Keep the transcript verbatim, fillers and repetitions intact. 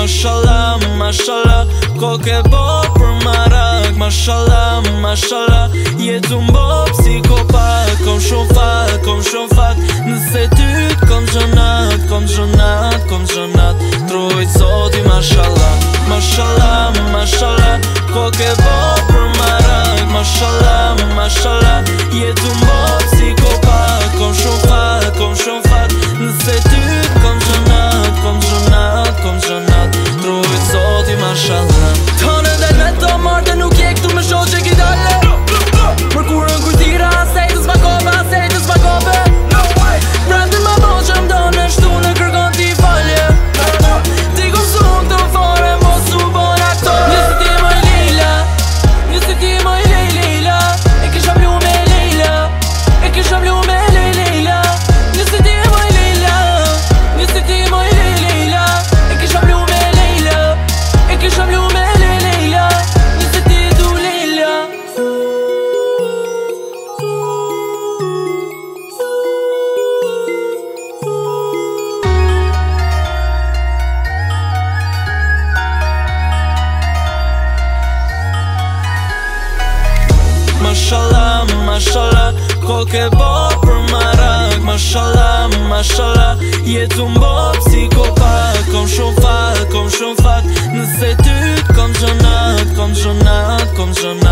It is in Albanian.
Mashallah, mashallah, ko ke bo për marak. Mashallah, mashallah, jetu m'bo psikopat. Kom shumë fat, kom shumë fat, nëse ty t'kom gjonat, kom gjonat, kom gjonat. Trojt zoti mashallah. Mashallah, mashallah, ko ke bo për marak. Mashallah, mashallah, jetu m'bo psikopat. Kom shumë fat, kom shumë fat, nëse ty t'kom gjonat, kom gjonat, kom gjonat. Trojt zoti mashallah. Tone dhe me të marrë nuk je këtu me shoh që ki dale. Mërkurën kujtira, sejtës ma kope, sejtës ma kope. Brandin ma bo që m'do në shtu në kërkon t'i falje. Ti ku su këtë fare, mos u bon aktor. Njësi ti moj Leila, njësi ti moj Leila. E kisha mlu me Leila, e kisha mlu me Leila. Njësi ti moj Leila, njësi ti moj Leila. E kisha mlu me Leila, e kisha mlu me Leila. Njësi ti du Leila. Mashallah, mashallah, ko ke bo për marak. Mashallah, mashallah, jetu m'bo psikopat. Kom shumë fat, kom shumë fat, nëse ty t'kom gjonat, kom gjonat, kom gjonat.